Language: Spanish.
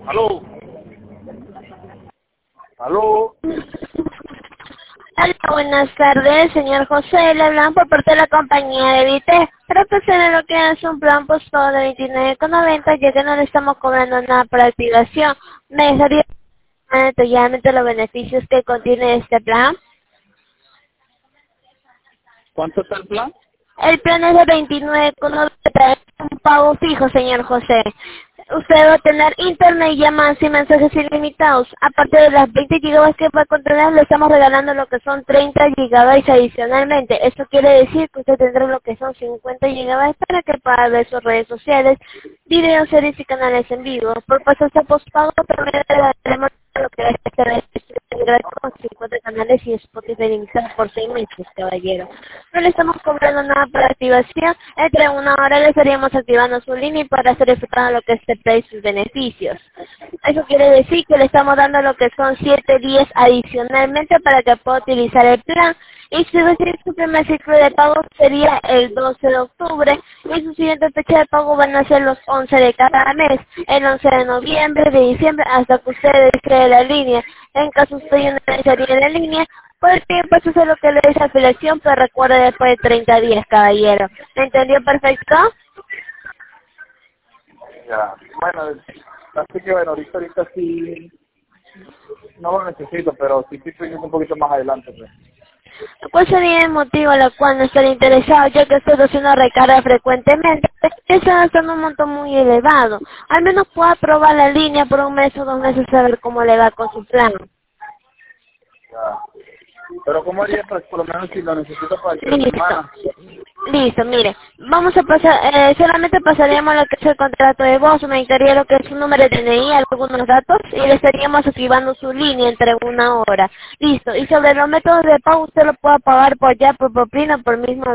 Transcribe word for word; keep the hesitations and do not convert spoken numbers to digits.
Aló. Aló. Hola, buenas tardes, señor José. Le hablan por parte de la compañía de Vite para proceder a lo que es un plan postpago de veintinueve con noventa, ya que no le estamos cobrando nada por activación. Me dejaría detalladamente los beneficios que contiene este plan. ¿Cuánto está el plan? El plan es de veintinueve con noventa, es un pago fijo, señor José. Usted va a tener internet, llamadas y mensajes ilimitados. Aparte de las veinte gigabytes que va a contener, le estamos regalando lo que son treinta gigabytes adicionalmente. Esto quiere decir que usted tendrá lo que son cincuenta gigabytes para que pueda ver sus redes sociales, videos, series y canales en vivo. Por pasarse a postpago, también le daremos lo que es este con cincuenta canales y Spotify ilimitado por seis meses, caballero. No le estamos cobrando nada por activación. Entre una hora le estaríamos activando su línea para hacer efectuado lo que es este plan y sus beneficios. Eso quiere decir que le estamos dando lo que son siete días adicionalmente para que pueda utilizar el plan. Y si recibe su primer ciclo de pago sería el doce de octubre y su siguiente fecha de pago van a ser los once de cada mes, el once de noviembre, de diciembre, hasta que usted desee la línea. En caso usted no necesitaría la línea, pues bien, pues eso es lo que le dice afiliación, pero recuerde después de treinta días, caballero. ¿Me entendió perfecto? Ya. Bueno, así que bueno, ahorita, ahorita sí, no lo necesito, pero sí estoy pidiendo un poquito más adelante. Pues. ¿Cuál sería el motivo al cual no estaría interesado, ya que estoy haciendo recarga frecuentemente? Está gastando un monto muy elevado. Al menos pueda probar la línea por un mes o dos meses a ver cómo le va con su plan. Ya. Pero ¿cómo haría pues, por lo menos si lo necesito para tres Listo. semanas? Listo, mire. Vamos a pasar, eh, solamente pasaríamos lo que es el contrato de voz, me necesitaría lo que es su número de D N I, algunos datos, y le estaríamos activando su línea entre una hora. Listo. Y sobre los métodos de pago, usted lo puede pagar por ya, por propina, por mismo